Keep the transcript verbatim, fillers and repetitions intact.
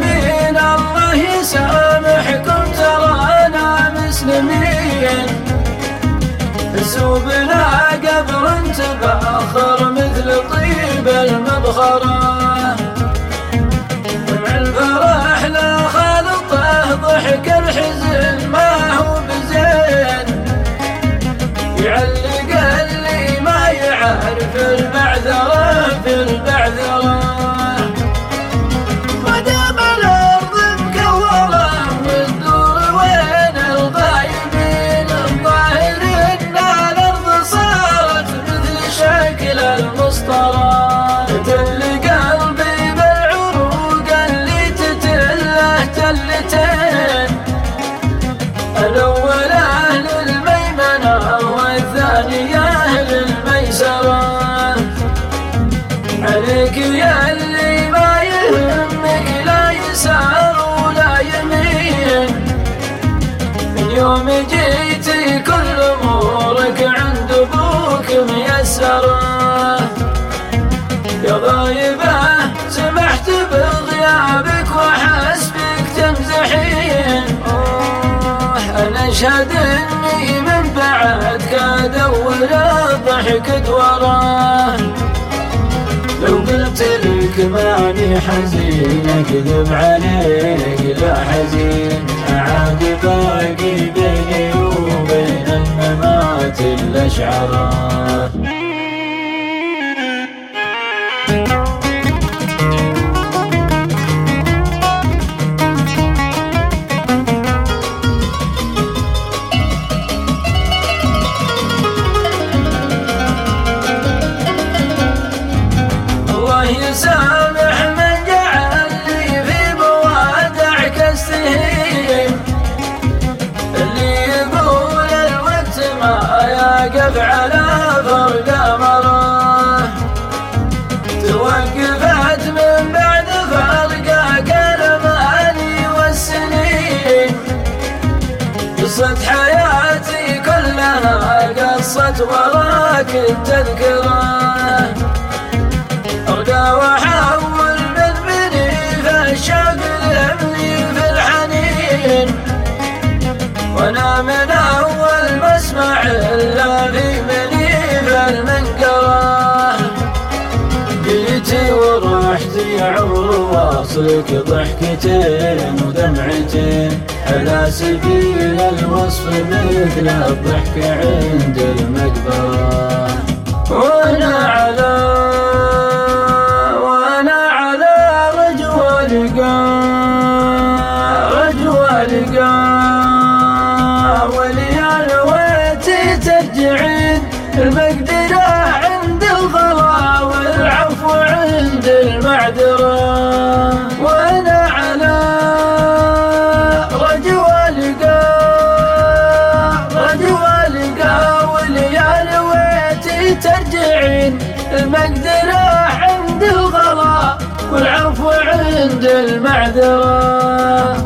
مسلمين الله يسامحكم ترانا مسلمين، ذنوبنا قبر تباخر مثل طيب المبخرة، مع الفرح لا خالطه ضحك الحزن ما هو بزين، يعلق اللي ما يعرف المعذرة في المعذرة، ودام الأرض مكورة والدور وين الغايبين، الظاهر إن الأرض صارت مثل شكل المسطرة، تل قلبي بالعروق اللي تتله تلتين، الأولى للميمنة والثانية للميسرة، عليك يا اللي ما يهمك لا يسار ولا يمين، من يوم جيتي كل أمورك عند أبوك ميسرة، يا غايبة سمحت بغيابك وحسبك تمزحين، أنا أشهد إني من بعدك أدور ضحكت وراه، لو قلت لك ماني حزين أكذب عليك لا حزين، عاد باقي بيني وبين الممات الأشعرات. يسامح من جعلني في موادعك السهيم، اللي يقول الوقت ما يقف على فرق أمره، توقفت من بعد فرقك الأماني والسنين، قصة حياتي كلها قصة وراك التذكرة، أرقى وأحول من بني في الشوق لأمني في الحنين، وأنا من أول ما أسمع إلا في مني في المنقرة، جيتي ورحتي يا عمر واصلك ضحكتين ودمعتين، على سبيل الوصف مثل الضحك عند المقبرة، وأنا على رجوى لقاء وليال ويتي ترجعين، المقدرة عند الغلا والعفو عند المعذرة، وأنا على رجوى لقاء رجوى لقاء وليال ويتي ترجعين، المقدرة عند الغلا والعفو عند المعذرة.